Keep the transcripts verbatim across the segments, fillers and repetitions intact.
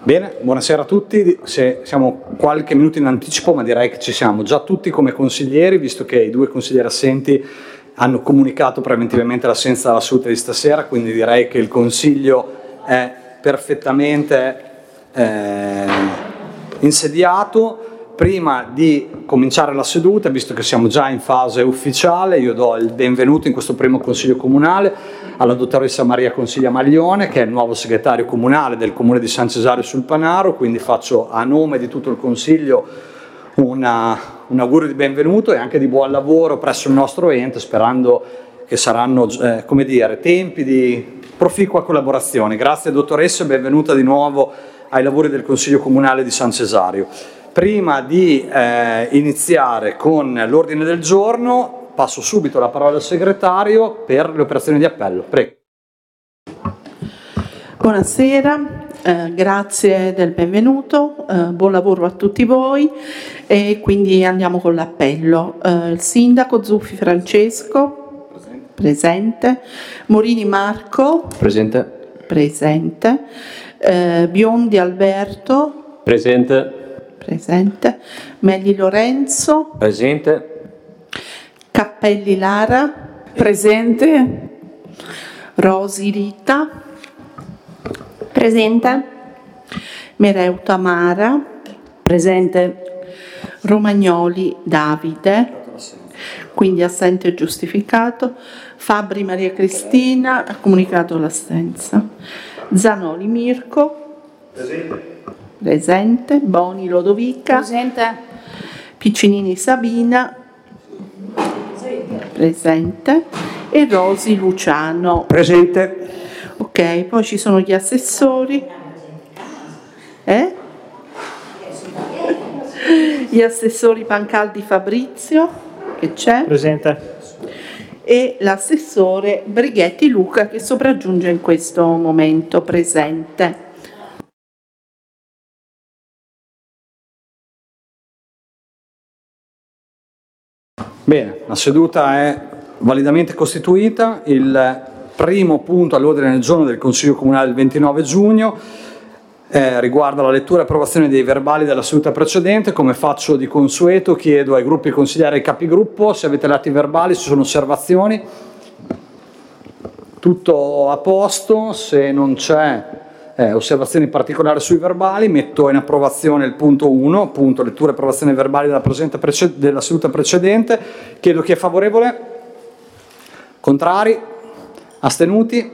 Bene, buonasera a tutti, se siamo qualche minuto in anticipo, ma direi che ci siamo già tutti come consiglieri, visto che i due consiglieri assenti hanno comunicato preventivamente l'assenza della seduta di stasera, quindi direi che il Consiglio è perfettamente eh, insediato. Prima di cominciare la seduta, visto che siamo già in fase ufficiale, io do il benvenuto in questo primo Consiglio Comunale alla dottoressa Maria Consiglia Maglione, che è il nuovo segretario comunale del Comune di San Cesario sul Panaro, quindi faccio a nome di tutto il Consiglio una, un augurio di benvenuto e anche di buon lavoro presso il nostro ente, sperando che saranno eh, come dire, tempi di proficua collaborazione. Grazie dottoressa e benvenuta di nuovo ai lavori del Consiglio Comunale di San Cesario. Prima di eh, iniziare con l'ordine del giorno, passo subito la parola al segretario per le operazioni di appello. Prego. Buonasera, eh, grazie del benvenuto, eh, buon lavoro a tutti voi e quindi andiamo con l'appello. Eh, il sindaco Zuffi Francesco, presente. presente. Morini Marco, presente. presente. Eh, Biondi Alberto, presente. presente. Megli Lorenzo, presente. Cappelli Lara, presente. Rosi Rita, presente. Mereu Tamara, presente. Romagnoli Davide, quindi assente e giustificato. Fabri Maria Cristina ha comunicato l'assenza. Zanoli Mirko, presente. presente. Boni Lodovica, Presente. Piccinini Sabina, presente. E Rosi Luciano, Presente. ok. Poi ci sono gli assessori, eh? Gli assessori Pancaldi Fabrizio, che c'è, Presente. e l'assessore Brighetti Luca, che sopraggiunge in questo momento, presente. Bene, la seduta è validamente costituita. Il primo punto all'ordine del giorno del Consiglio Comunale del ventinove giugno eh, riguarda la lettura e approvazione dei verbali della seduta precedente. Come faccio di consueto, chiedo ai gruppi consigliari e ai capigruppo se avete letto i verbali, se ci sono osservazioni. Tutto a posto, se non c'è eh, osservazioni particolari sui verbali, metto in approvazione il punto uno, appunto lettura e approvazione dei verbali della, prece- della seduta precedente. Chiedo chi è favorevole, contrari, astenuti.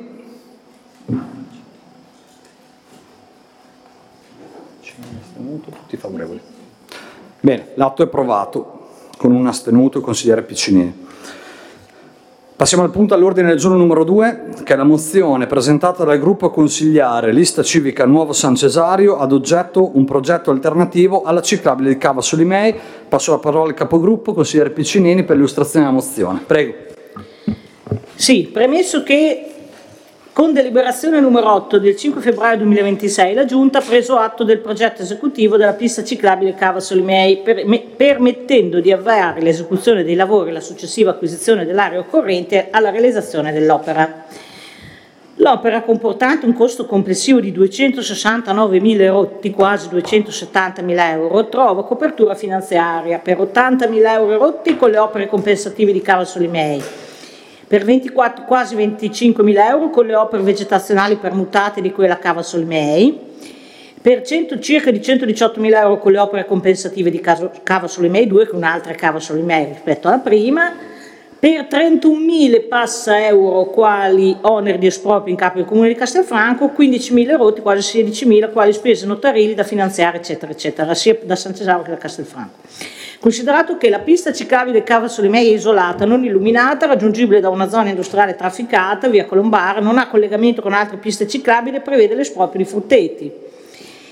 Tutti favorevoli. Bene, l'atto è approvato con un astenuto, il consigliere Piccinini. Passiamo al punto all'ordine del giorno numero due, che è la mozione presentata dal gruppo consigliare Lista Civica Nuovo San Cesario ad oggetto un progetto alternativo alla ciclabile di Cava Solimei. Passo la parola al capogruppo, consigliere Piccinini, per l'illustrazione della mozione. Prego. Sì, premesso che con deliberazione numero otto del cinque febbraio duemilaventisei la Giunta ha preso atto del progetto esecutivo della pista ciclabile Cava Solimei, per, me, permettendo di avviare l'esecuzione dei lavori e la successiva acquisizione dell'area occorrente alla realizzazione dell'opera. L'opera ha comportato un costo complessivo di duecentosessantanovemila euro, quasi duecentosettantamila euro, trova copertura finanziaria per ottantamila euro rotti con le opere compensative di Cava Solimei, per ventiquattro, quasi venticinquemila euro con le opere vegetazionali permutate di quella Cava Solimei, per cento, circa di centodiciottomila euro con le opere compensative di Cava Solimei due, che è un'altra Cava Solimei rispetto alla prima, per trentunomila passa euro quali oneri di esproprio in capo al Comune di Castelfranco, quindicimila euro, quasi sedicimila quali spese notarili da finanziare, eccetera, eccetera, sia da San Cesario che da Castelfranco. Considerato che la pista ciclabile Cava Solimei è isolata, non illuminata, raggiungibile da una zona industriale trafficata, via Colombara, non ha collegamento con altre piste ciclabili e prevede l'esproprio di frutteti.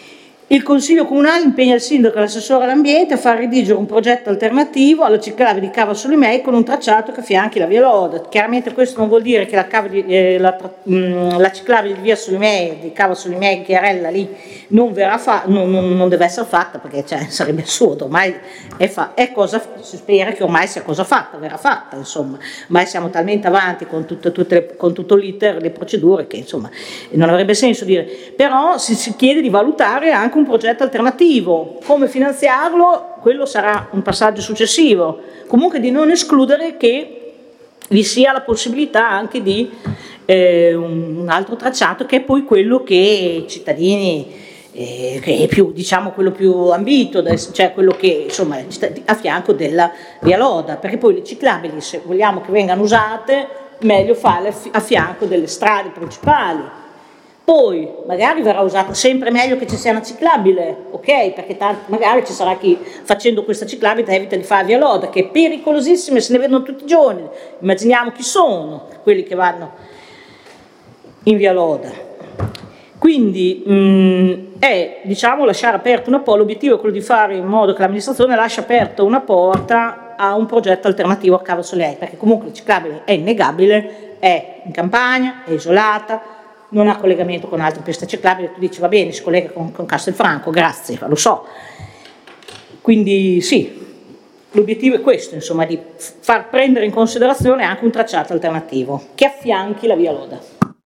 Il Consiglio Comunale impegna il Sindaco e l'assessore all'ambiente a far redigere un progetto alternativo alla ciclabile di Cava Solimei con un tracciato che affianchi la via Loda. Chiaramente questo non vuol dire che la, cava di, eh, la, mh, la ciclabile di via Solimei, di Cava Solimei, Chiarella lì, non, verrà fa non, non, non deve essere fatta, perché cioè, sarebbe assurdo, ormai è, fa è cosa, si spera che ormai sia cosa fatta, verrà fatta, insomma, ormai siamo talmente avanti con, tutte, tutte le, con tutto l'iter, le procedure, che insomma non avrebbe senso dire, però si, si chiede di valutare anche un progetto alternativo. Come finanziarlo? Quello sarà un passaggio successivo. Comunque di non escludere che vi sia la possibilità anche di eh, un altro tracciato, che è poi quello che i cittadini, eh, che è più, diciamo, quello più ambito, cioè quello che insomma a fianco della via Loda, perché poi le ciclabili, se vogliamo che vengano usate, meglio farle a fianco delle strade principali. Poi magari verrà usata, sempre meglio che ci sia una ciclabile, ok? Perché magari ci sarà chi facendo questa ciclabile evita di fare via Loda, che è pericolosissima, se ne vedono tutti i giorni. Immaginiamo chi sono quelli che vanno in via Loda. Quindi mh, è, diciamo, lasciare aperto una porta, l'obiettivo è quello di fare in modo che l'amministrazione lascia aperta una porta a un progetto alternativo a Cava Solimei, perché comunque la ciclabile è innegabile, è in campagna, è isolata, non ha collegamento con altre piste ciclabili, tu dici va bene, si collega con, con Castelfranco, grazie, lo so. Quindi sì, l'obiettivo è questo, insomma, di far prendere in considerazione anche un tracciato alternativo che affianchi la via Loda.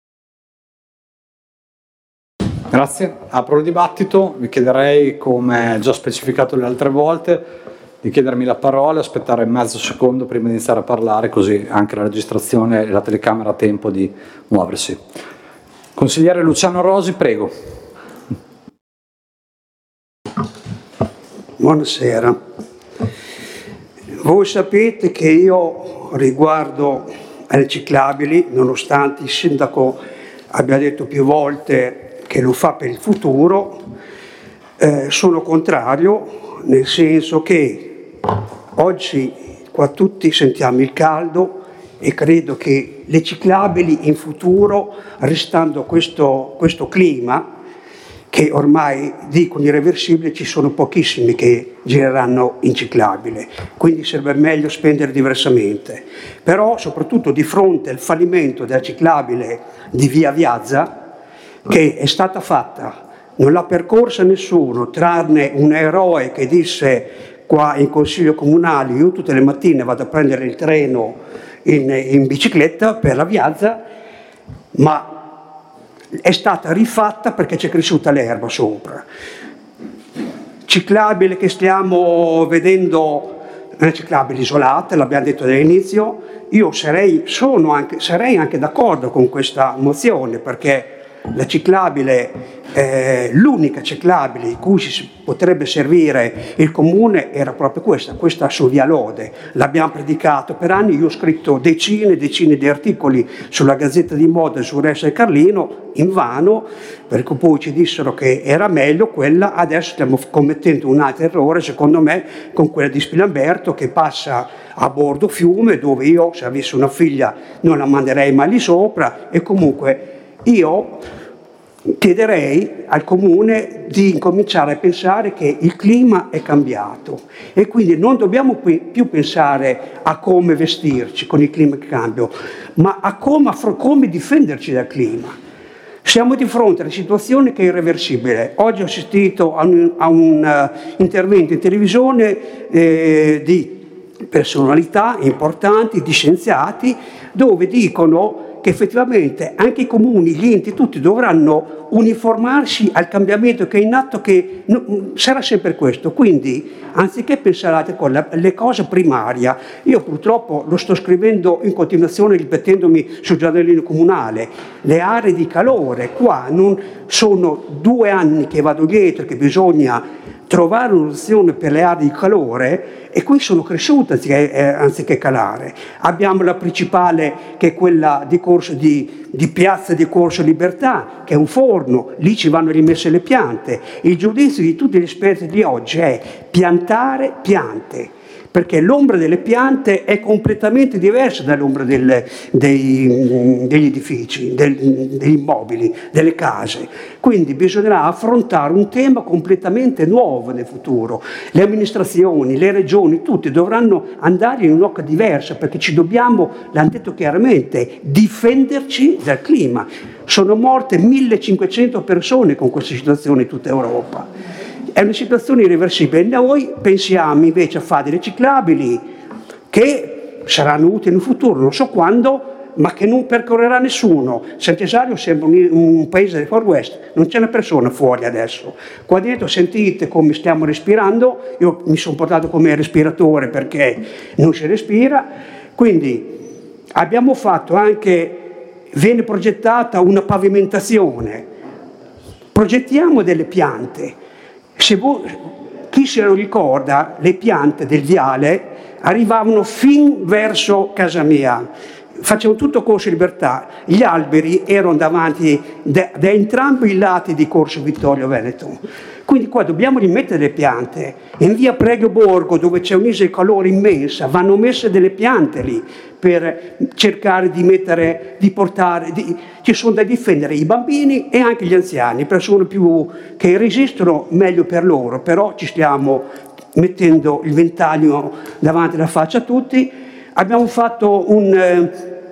Grazie, apro il dibattito, vi chiederei, come già specificato le altre volte, di chiedermi la parola e aspettare mezzo secondo prima di iniziare a parlare, così anche la registrazione e la telecamera ha tempo di muoversi. Consigliere Luciano Rosi, prego. Buonasera. Voi sapete che io, riguardo alle ciclabili, nonostante il sindaco abbia detto più volte che lo fa per il futuro, eh, sono contrario, nel senso che oggi qua tutti sentiamo il caldo e credo che le ciclabili in futuro, restando questo, questo clima, che ormai dicono irreversibile, ci sono pochissimi che gireranno in ciclabile, quindi sarebbe meglio spendere diversamente. Però soprattutto di fronte al fallimento della ciclabile di via Viazza, che è stata fatta, non l'ha percorsa nessuno, tranne un eroe che disse qua in Consiglio Comunale: io tutte le mattine vado a prendere il treno in, in bicicletta per la Viazza, ma è stata rifatta perché c'è cresciuta l'erba sopra. Ciclabile che stiamo vedendo, una ciclabile isolata, l'abbiamo detto dall'inizio. Io sarei, sono anche, sarei anche d'accordo con questa mozione, perché la ciclabile, eh, l'unica ciclabile di cui si potrebbe servire il comune era proprio questa, questa su via Lode. L'abbiamo predicato per anni, io ho scritto decine e decine di articoli sulla Gazzetta di Moda e su Resto del Carlino, invano, perché poi ci dissero che era meglio quella. Adesso stiamo commettendo un altro errore, secondo me, con quella di Spilamberto, che passa a bordo fiume, dove io, se avessi una figlia, non la manderei mai lì sopra. E comunque io chiederei al comune di incominciare a pensare che il clima è cambiato e quindi non dobbiamo più pensare a come vestirci con il clima che cambia, ma a come, a come difenderci dal clima. Siamo di fronte a una situazione che è irreversibile. Oggi ho assistito a un, a un uh, intervento in televisione eh, di personalità importanti, di scienziati, dove dicono che effettivamente anche i comuni, gli enti, tutti dovranno uniformarsi al cambiamento che è in atto, che no, sarà sempre questo. Quindi, anziché pensare alle cose primarie, io purtroppo lo sto scrivendo in continuazione, ripetendomi sul giornalino comunale, le aree di calore, qua non sono due anni che vado dietro, che bisogna trovare un'opzione per le aree di calore, e qui sono cresciute anziché, eh, anziché calare. Abbiamo la principale, che è quella di, corso di, di Piazza di Corso Libertà, che è un forno, lì ci vanno rimesse le piante. Il giudizio di tutti gli esperti di oggi è piantare piante, perché l'ombra delle piante è completamente diversa dall'ombra delle, dei, degli edifici, del, degli immobili, delle case. Quindi bisognerà affrontare un tema completamente nuovo nel futuro. Le amministrazioni, le regioni, tutte dovranno andare in un'ottica diversa, perché ci dobbiamo, l'hanno detto chiaramente, difenderci dal clima. Sono morte millecinquecento persone con questa situazione in tutta Europa. È una situazione irreversibile. Noi pensiamo invece a fare delle ciclabili che saranno utili in futuro, non so quando, ma che non percorrerà nessuno. Sant'Esario sembra un, un paese del Far West, non c'è una persona fuori adesso. Qua dentro sentite come stiamo respirando, io mi sono portato come respiratore perché non si respira, quindi abbiamo fatto anche, viene progettata una pavimentazione, progettiamo delle piante. Se voi, chi se lo ricorda, le piante del viale arrivavano fin verso casa mia, facevano tutto Corso Libertà, gli alberi erano davanti da, da entrambi i lati di Corso Vittorio Veneto. Quindi qua dobbiamo rimettere le piante. In via Pregio Borgo, dove c'è un'isola di calore immensa, vanno messe delle piante lì per cercare di mettere, di portare, di, ci sono da difendere i bambini e anche gli anziani, persone più che resistono, meglio per loro, però ci stiamo mettendo il ventaglio davanti alla faccia a tutti. Abbiamo fatto un, eh,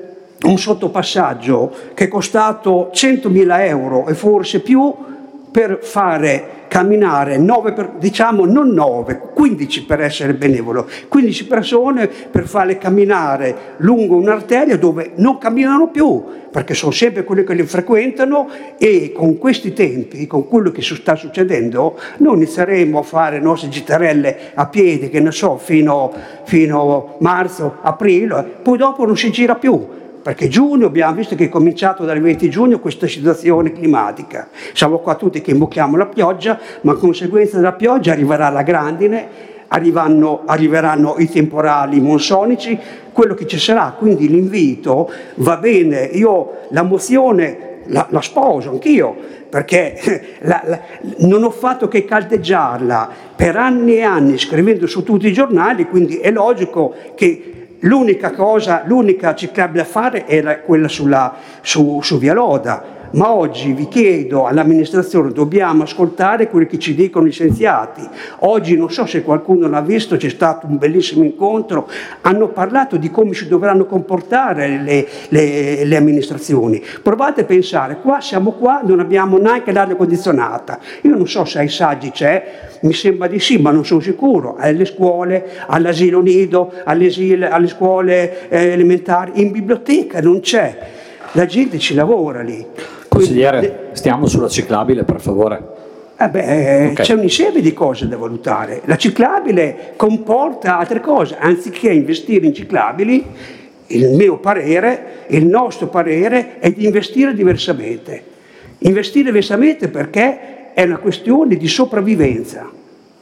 un sottopassaggio che è costato centomila euro e forse più per fare camminare nove, per, diciamo non nove, quindici per essere benevolo, quindici persone per farle camminare lungo un'arteria dove non camminano più, perché sono sempre quelli che li frequentano, e con questi tempi, con quello che sta succedendo, noi inizieremo a fare le nostre gittarelle a piedi, che ne so, fino, fino marzo, aprile, poi dopo non si gira più. Perché giugno abbiamo visto che è cominciato dal venti giugno questa situazione climatica. Siamo qua tutti che imbocchiamo la pioggia, ma a conseguenza della pioggia arriverà la grandine, arriveranno, arriveranno i temporali monsonici, quello che ci sarà. Quindi l'invito va bene, io la mozione la, la sposo anch'io, perché la, la, non ho fatto che caldeggiarla per anni e anni scrivendo su tutti i giornali, quindi è logico che l'unica cosa, l'unica ciclabile da fare era quella sulla, su, su Via Loda, ma oggi vi chiedo all'amministrazione, dobbiamo ascoltare quelli che ci dicono gli scienziati. Oggi non so se qualcuno l'ha visto, c'è stato un bellissimo incontro, hanno parlato di come si dovranno comportare le, le, le amministrazioni. Provate a pensare, qua siamo qua, non abbiamo neanche l'aria condizionata. Io non so se ai saggi c'è, mi sembra di sì, ma non sono sicuro. Alle scuole, all'asilo nido, alle, alle scuole eh, elementari, in biblioteca non c'è. La gente ci lavora lì. Consigliere, stiamo sulla ciclabile, per favore. Eh beh, Okay. C'è un insieme di cose da valutare. La ciclabile comporta altre cose. Anziché investire in ciclabili, il mio parere, il nostro parere è di investire diversamente. Investire diversamente perché è una questione di sopravvivenza.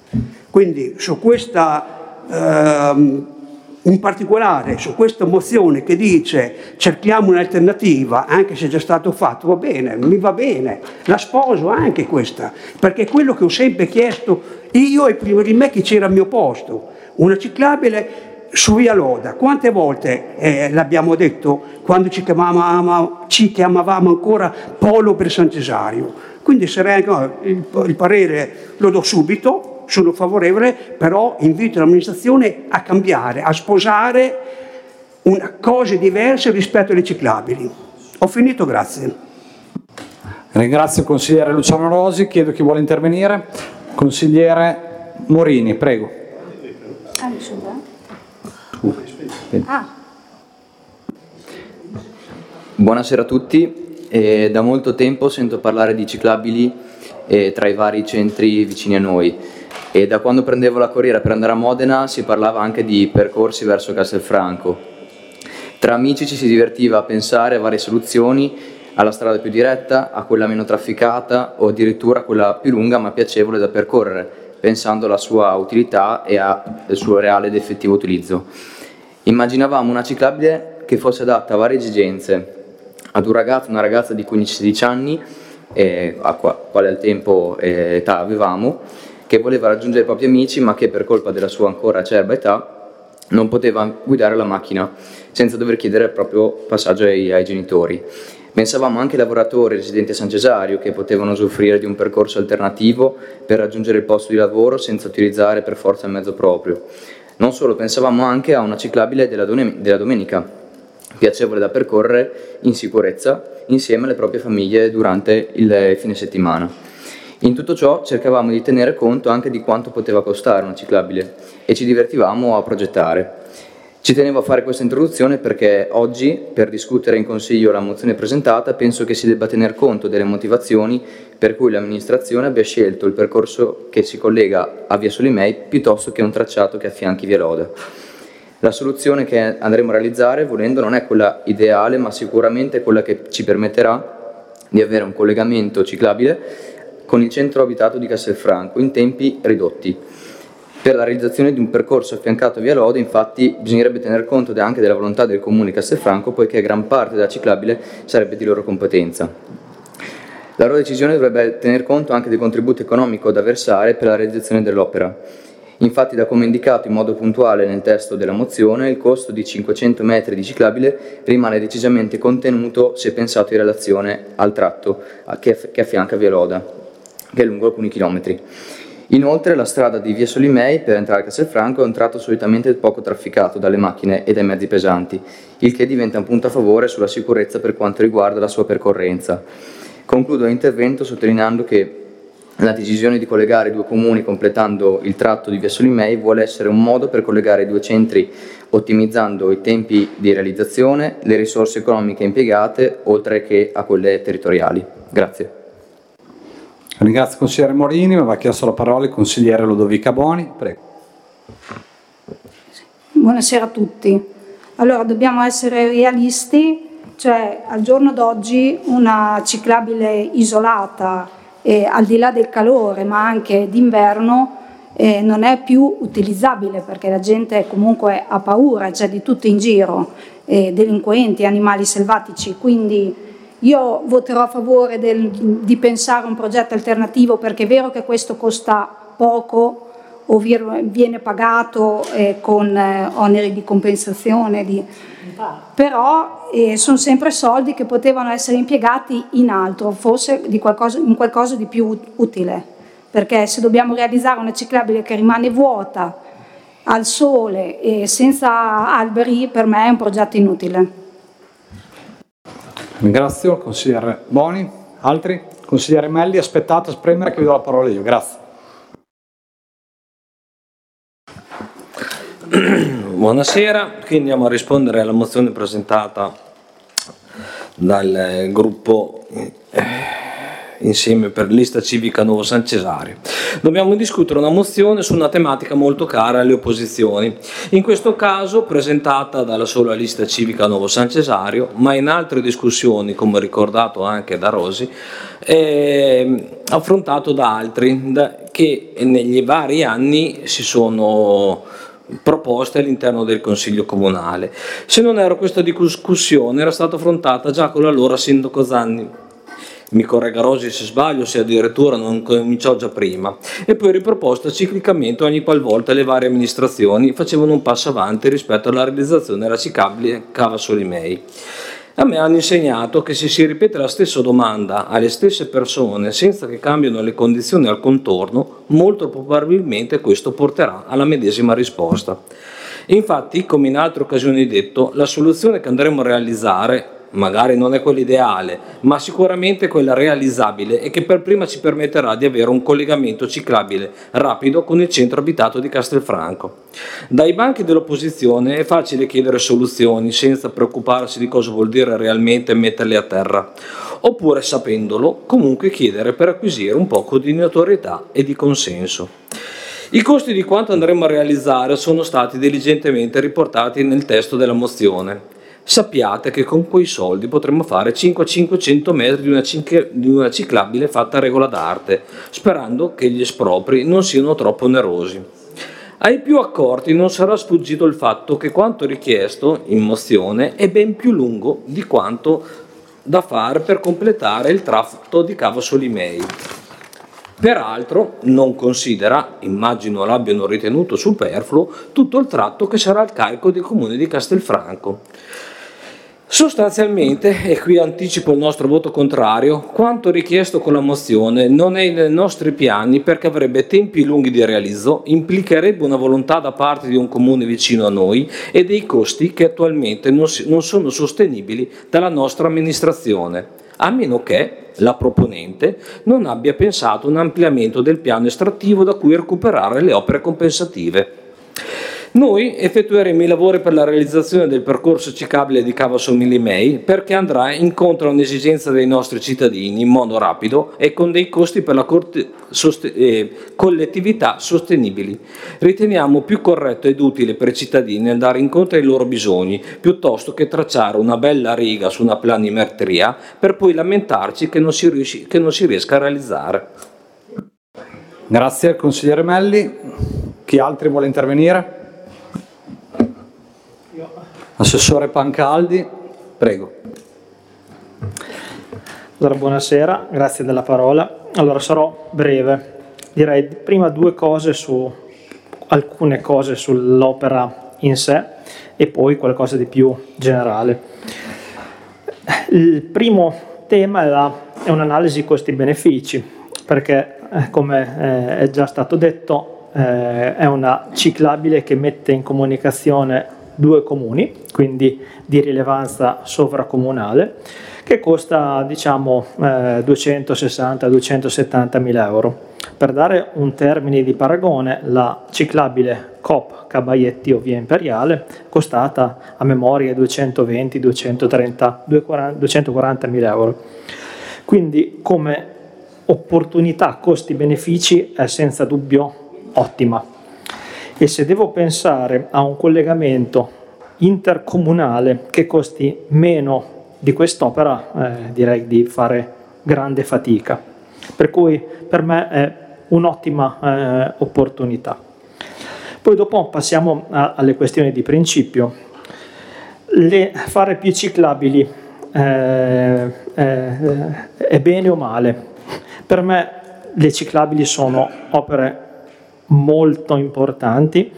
Quindi su questa, ehm, in particolare su questa mozione che dice cerchiamo un'alternativa, anche se è già stato fatto, va bene, mi va bene, la sposo anche questa, perché è quello che ho sempre chiesto io e prima di me chi c'era al mio posto, una ciclabile su Via Loda. Quante volte eh, l'abbiamo detto quando ci chiamavamo, ci chiamavamo ancora Polo per San Cesario? Quindi sarei, no, il, il parere lo do subito, sono favorevole, però invito l'amministrazione a cambiare, a sposare una, cose diverse rispetto alle ciclabili. Ho finito, grazie. Ringrazio il consigliere Luciano Rosi, chiedo chi vuole intervenire. Consigliere Morini, prego. Ah. Buonasera a tutti. Eh, da molto tempo sento parlare di ciclabili eh, tra i vari centri vicini a noi. E da quando prendevo la corriera per andare a Modena si parlava anche di percorsi verso Castelfranco. Tra amici ci si divertiva a pensare a varie soluzioni, alla strada più diretta, a quella meno trafficata o addirittura a quella più lunga ma piacevole da percorrere, pensando alla sua utilità e al suo reale ed effettivo utilizzo. Immaginavamo una ciclabile che fosse adatta a varie esigenze, ad un ragazzo, una ragazza di quindici sedici anni, eh, a quale al tempo eh, età avevamo, che voleva raggiungere i propri amici ma che per colpa della sua ancora acerba età non poteva guidare la macchina senza dover chiedere il proprio passaggio ai, ai genitori. Pensavamo anche ai lavoratori residenti a San Cesario che potevano usufruire di un percorso alternativo per raggiungere il posto di lavoro senza utilizzare per forza il mezzo proprio. Non solo, pensavamo anche a una ciclabile della, della domenica, piacevole da percorrere in sicurezza insieme alle proprie famiglie durante il fine settimana. In tutto ciò cercavamo di tenere conto anche di quanto poteva costare una ciclabile e ci divertivamo a progettare. Ci tenevo a fare questa introduzione perché oggi, per discutere in Consiglio la mozione presentata, penso che si debba tener conto delle motivazioni per cui l'amministrazione abbia scelto il percorso che si collega a Via Solimei piuttosto che un tracciato che affianchi Via Loda. La soluzione che andremo a realizzare, volendo, non è quella ideale, ma sicuramente quella che ci permetterà di avere un collegamento ciclabile con il centro abitato di Castelfranco in tempi ridotti. Per la realizzazione di un percorso affiancato a Via Loda, infatti, bisognerebbe tener conto anche della volontà del Comune di Castelfranco, poiché gran parte della ciclabile sarebbe di loro competenza. La loro decisione dovrebbe tener conto anche del contributo economico da versare per la realizzazione dell'opera. Infatti, da come indicato in modo puntuale nel testo della mozione, il costo di cinquecento metri di ciclabile rimane decisamente contenuto se pensato in relazione al tratto che affianca Via Loda, che è lungo alcuni chilometri. Inoltre la strada di Via Solimei per entrare a Castelfranco è un tratto solitamente poco trafficato dalle macchine e dai mezzi pesanti, il che diventa un punto a favore sulla sicurezza per quanto riguarda la sua percorrenza. Concludo l'intervento sottolineando che la decisione di collegare i due comuni completando il tratto di Via Solimei vuole essere un modo per collegare i due centri ottimizzando i tempi di realizzazione, le risorse economiche impiegate, oltre che a quelle territoriali. Grazie. Ringrazio il consigliere Morini, mi aveva chiesto la parola il consigliere Lodovica Boni. Prego. Buonasera a tutti. Allora, dobbiamo essere realisti, cioè al giorno d'oggi una ciclabile isolata, eh, al di là del calore, ma anche d'inverno, eh, non è più utilizzabile perché la gente comunque ha paura, c'è di tutto in giro, eh, delinquenti, animali selvatici, quindi io voterò a favore del, di pensare a un progetto alternativo perché è vero che questo costa poco o viene pagato eh, con eh, oneri di compensazione, di, però eh, sono sempre soldi che potevano essere impiegati in altro, forse di qualcosa, in qualcosa di più utile, perché se dobbiamo realizzare una ciclabile che rimane vuota, al sole e senza alberi, per me è un progetto inutile. Ringrazio il consigliere Boni. Altri? Consigliere Melli, aspettate a spremere che vi do la parola io. Grazie. Buonasera, qui andiamo a rispondere alla mozione presentata dal gruppo Insieme per Lista Civica Nuovo San Cesario. Dobbiamo discutere una mozione su una tematica molto cara alle opposizioni, in questo caso presentata dalla sola Lista Civica Nuovo San Cesario, ma in altre discussioni, come ricordato anche da Rosi, eh, affrontato da altri da, che negli vari anni si sono proposte all'interno del Consiglio Comunale. Se non era questa discussione, era stata affrontata già con l'allora Sindaco Zanni. Mi corregga Rosi se sbaglio, se addirittura non cominciò già prima, e poi riproposta ciclicamente ogni qualvolta le varie amministrazioni facevano un passo avanti rispetto alla realizzazione della ciclabile Cava Solimei. A me hanno insegnato che se si ripete la stessa domanda alle stesse persone senza che cambiano le condizioni al contorno, molto probabilmente questo porterà alla medesima risposta. Infatti, come in altre occasioni detto, la soluzione che andremo a realizzare magari non è quella ideale, ma sicuramente quella realizzabile e che per prima ci permetterà di avere un collegamento ciclabile rapido con il centro abitato di Castelfranco. Dai banchi dell'opposizione è facile chiedere soluzioni senza preoccuparsi di cosa vuol dire realmente metterle a terra, oppure sapendolo comunque chiedere per acquisire un poco di notorietà e di consenso. I costi di quanto andremo a realizzare sono stati diligentemente riportati nel testo della mozione. Sappiate che con quei soldi potremmo fare cinquecento a cinquecento metri di una, di una ciclabile fatta a regola d'arte, sperando che gli espropri non siano troppo onerosi. Ai più accorti non sarà sfuggito il fatto che quanto richiesto in mozione è ben più lungo di quanto da fare per completare il tratto di Cava Solimei. Peraltro non considera, immagino l'abbiano ritenuto superfluo, tutto il tratto che sarà al carico del comune di Castelfranco. Sostanzialmente, e qui anticipo il nostro voto contrario, quanto richiesto con la mozione non è nei nostri piani perché avrebbe tempi lunghi di realizzo, implicherebbe una volontà da parte di un comune vicino a noi e dei costi che attualmente non, si, non sono sostenibili dalla nostra amministrazione, a meno che la proponente non abbia pensato a un ampliamento del piano estrattivo da cui recuperare le opere compensative. Noi effettueremo i lavori per la realizzazione del percorso ciclabile di Cava Somilimei perché andrà incontro a un'esigenza dei nostri cittadini in modo rapido e con dei costi per la corte, sost- eh, collettività sostenibili. Riteniamo più corretto ed utile per i cittadini andare incontro ai loro bisogni piuttosto che tracciare una bella riga su una planimetria per poi lamentarci che non si, riesci- che non si riesca a realizzare. Grazie al consigliere Melli. Chi altri vuole intervenire? Assessore Pancaldi, prego. Allora, buonasera, grazie della parola. Allora, sarò breve. Direi prima due cose su alcune cose sull'opera in sé e poi qualcosa di più generale. Il primo tema è, la, è un'analisi costi-benefici, perché eh, come eh, è già stato detto eh, è una ciclabile che mette in comunicazione due comuni, quindi di rilevanza sovracomunale, che costa diciamo eh, duecentosessanta duecentosettanta mila euro. Per dare un termine di paragone, la ciclabile Coop Cabaietti o Via Imperiale è costata a memoria duecentoventi duecentotrenta duecentoquaranta mila euro. Quindi come opportunità costi-benefici è senza dubbio ottima. E se devo pensare a un collegamento intercomunale che costi meno di quest'opera, eh, direi di fare grande fatica. Per cui per me è un'ottima eh, opportunità. Poi dopo passiamo a, alle questioni di principio. Le, fare più ciclabili eh, eh, è bene o male? Per me le ciclabili sono opere molto importanti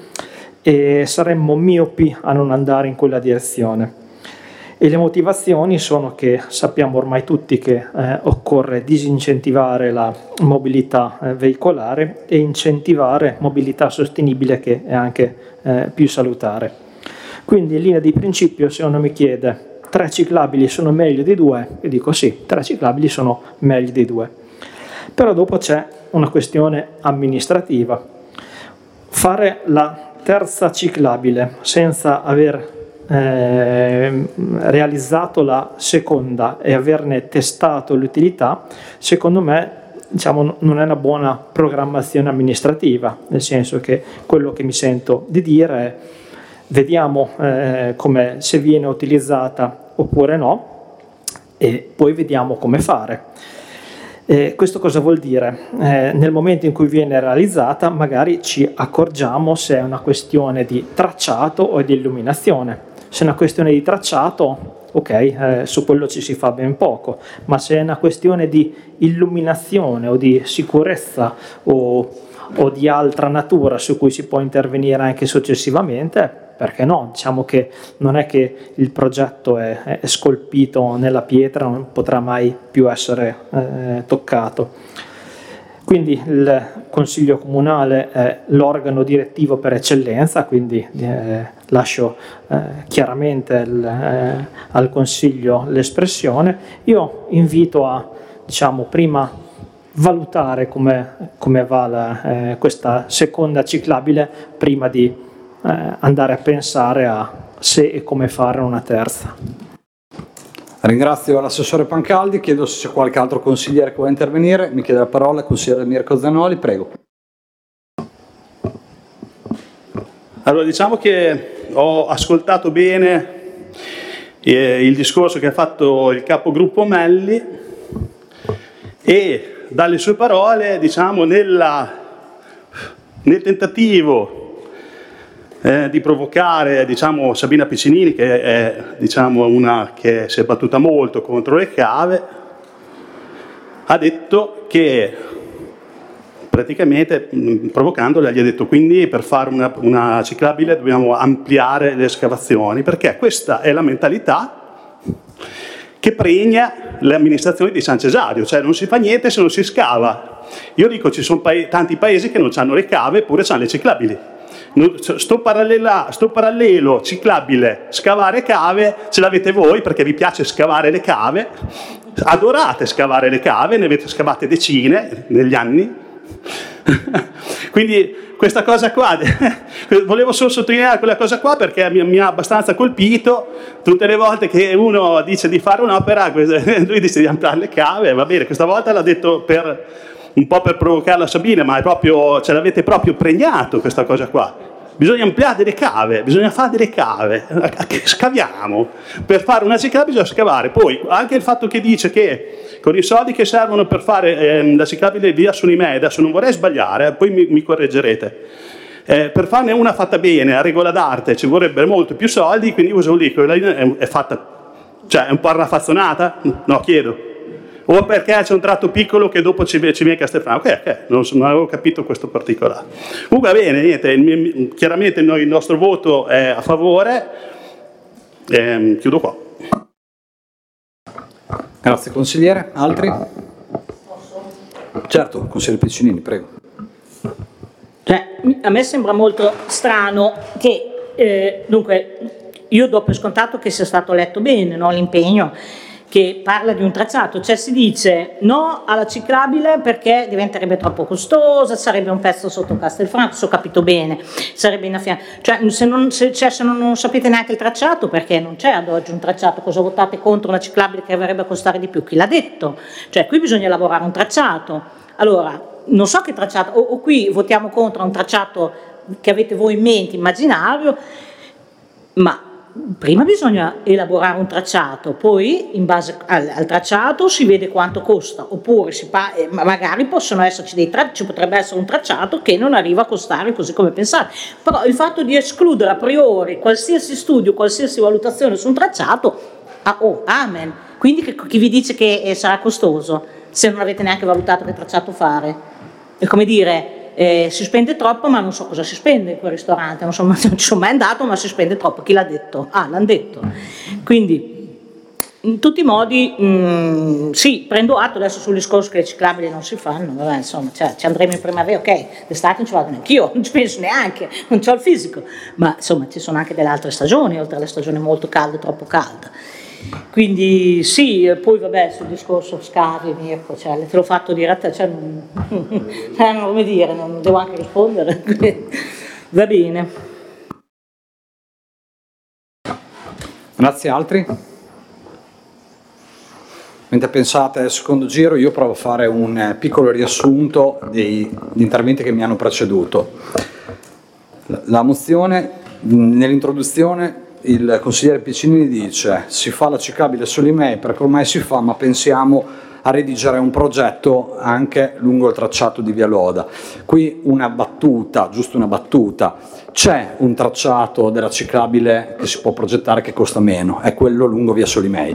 e saremmo miopi a non andare in quella direzione. E le motivazioni sono che sappiamo ormai tutti che eh, occorre disincentivare la mobilità eh, veicolare e incentivare mobilità sostenibile, che è anche eh, più salutare. Quindi in linea di principio, se uno mi chiede tre ciclabili sono meglio di due, io dico sì, tre ciclabili sono meglio di due. Però dopo c'è una questione amministrativa. Fare la terza ciclabile senza aver eh, realizzato la seconda e averne testato l'utilità, secondo me diciamo, non è una buona programmazione amministrativa, nel senso che quello che mi sento di dire è vediamo eh, come, se viene utilizzata oppure no e poi vediamo come fare. Eh, questo cosa vuol dire? Eh, nel momento in cui viene realizzata magari ci accorgiamo se è una questione di tracciato o di illuminazione. Se è una questione di tracciato, ok, eh, su quello ci si fa ben poco, ma se è una questione di illuminazione o di sicurezza o, o di altra natura su cui si può intervenire anche successivamente, perché no? Diciamo che non è che il progetto è, è scolpito nella pietra, non potrà mai più essere eh, toccato. Quindi il Consiglio Comunale è l'organo direttivo per eccellenza, quindi eh, lascio eh, chiaramente il, eh, al Consiglio l'espressione. Io invito a, diciamo, prima valutare come, come va la, eh, questa seconda ciclabile prima di Eh, andare a pensare a se e come fare una terza. Ringrazio l'assessore Pancaldi, chiedo se c'è qualche altro consigliere che vuole intervenire. Mi chiede la parola il consigliere Mirko Zanoli, prego. Allora, diciamo che ho ascoltato bene eh, il discorso che ha fatto il capogruppo Melli e dalle sue parole, diciamo, nella, nel tentativo Eh, di provocare diciamo, Sabina Piccinini, che è diciamo, una che si è battuta molto contro le cave, ha detto che praticamente mh, provocandole gli ha detto quindi per fare una, una ciclabile dobbiamo ampliare le escavazioni, perché questa è la mentalità che pregna le amministrazioni di San Cesario, cioè non si fa niente se non si scava. Io dico ci sono pa- tanti paesi che non hanno le cave eppure hanno le ciclabili. Sto, sto parallelo ciclabile scavare cave ce l'avete voi perché vi piace scavare le cave, adorate scavare le cave, ne avete scavate decine negli anni. Quindi questa cosa qua volevo solo sottolineare quella cosa qua perché mi, mi ha abbastanza colpito. Tutte le volte che uno dice di fare un'opera lui dice di ampliare le cave, va bene, questa volta l'ha detto per un po' per provocarla Sabina, ma è proprio, ce l'avete proprio pregnato questa cosa qua. Bisogna ampliare delle cave, bisogna fare delle cave, scaviamo. Per fare una ciclabile bisogna scavare. Poi anche il fatto che dice che con i soldi che servono per fare eh, la ciclabile via Solimè, adesso non vorrei sbagliare, eh, poi mi, mi correggerete, eh, per farne una fatta bene, a regola d'arte, ci vorrebbero molto più soldi, quindi uso un dico, è, è fatta, cioè è un po' raffazzonata? No, chiedo. O perché c'è un tratto piccolo che dopo ci, ci viene Castelfranco? Ok, ok, non, non avevo capito questo particolare. Comunque va bene, niente, il mio, chiaramente noi, il nostro voto è a favore, e, chiudo qua. Grazie consigliere, altri? Certo, consigliere Piccinini, prego. Cioè, a me sembra molto strano che, eh, dunque, io do per scontato che sia stato letto bene, no, l'impegno, che parla di un tracciato, cioè si dice no alla ciclabile perché diventerebbe troppo costosa, sarebbe un pezzo sotto Castelfranco, se ho capito bene, sarebbe inaffiancabile, cioè se, non, se, cioè, se non, non sapete neanche il tracciato, perché non c'è ad oggi un tracciato, cosa votate contro una ciclabile che verrebbe a costare di più? Chi l'ha detto? Cioè qui bisogna elaborare un tracciato, allora non so che tracciato, o, o qui votiamo contro un tracciato che avete voi in mente, immaginario, ma prima bisogna elaborare un tracciato, poi in base al, al tracciato si vede quanto costa, oppure si pa- eh, magari possono esserci dei tra- ci potrebbe essere un tracciato che non arriva a costare così come pensate, però il fatto di escludere a priori qualsiasi studio, qualsiasi valutazione su un tracciato, ah, oh, amen, quindi che, chi vi dice che eh, sarà costoso se non avete neanche valutato che tracciato fare? È come dire Eh, si spende troppo ma non so cosa si spende in quel ristorante, non, so, non ci sono mai andato ma si spende troppo, chi l'ha detto? Ah, l'hanno detto. Quindi in tutti i modi mh, sì, prendo atto adesso sul discorso che le ciclabili non si fanno, vabbè, insomma, cioè, ci andremo in primavera, ok, d'estate non ci vado neanche io, non ci penso neanche, non ho il fisico, ma insomma ci sono anche delle altre stagioni, oltre alle stagioni molto calde, troppo calde. Quindi sì, poi vabbè sul discorso scavi, Mirko, cioè, te l'ho fatto dire a te, cioè, non, cioè, non come dire, non devo anche rispondere. Va bene. Grazie, altri? Mentre pensate al secondo giro io provo a fare un piccolo riassunto degli interventi che mi hanno preceduto. La mozione, nell'introduzione, il consigliere Piccinini dice si fa la ciclabile Solimè perché ormai si fa, ma pensiamo a redigere un progetto anche lungo il tracciato di Via Loda. Qui una battuta, giusto una battuta, c'è un tracciato della ciclabile che si può progettare che costa meno, è quello lungo Via Solimei.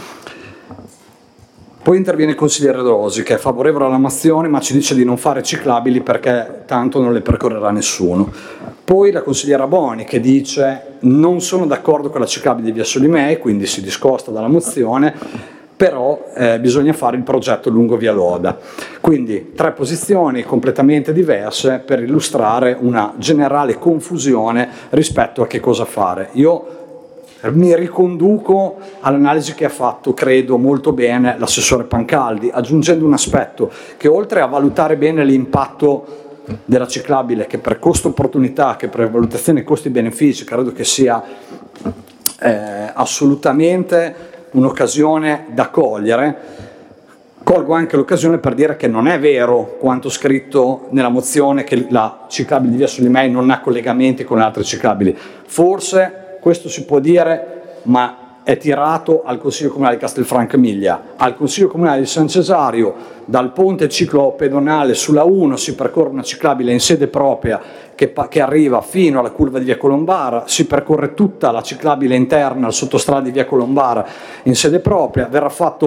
Poi interviene il consigliere Rosi che è favorevole alla mozione ma ci dice di non fare ciclabili perché tanto non le percorrerà nessuno. Poi la consigliera Boni che dice non sono d'accordo con la ciclabile di Via Solimei, quindi si discosta dalla mozione, però eh, bisogna fare il progetto lungo Via Loda. Quindi tre posizioni completamente diverse per illustrare una generale confusione rispetto a che cosa fare. Io mi riconduco all'analisi che ha fatto, credo, molto bene l'assessore Pancaldi, aggiungendo un aspetto che oltre a valutare bene l'impatto della ciclabile, che per costo-opportunità, che per valutazione costi-benefici, credo che sia eh, assolutamente un'occasione da cogliere, colgo anche l'occasione per dire che non è vero quanto scritto nella mozione che la ciclabile di Via Solimei non ha collegamenti con le altre ciclabili. Forse questo si può dire, ma è tirato al Consiglio Comunale di Castelfranco Emilia, al Consiglio Comunale di San Cesario, dal ponte ciclopedonale sulla uno si percorre una ciclabile in sede propria che, che arriva fino alla curva di Via Colombara, si percorre tutta la ciclabile interna al sottostrada di Via Colombara in sede propria, verrà fatto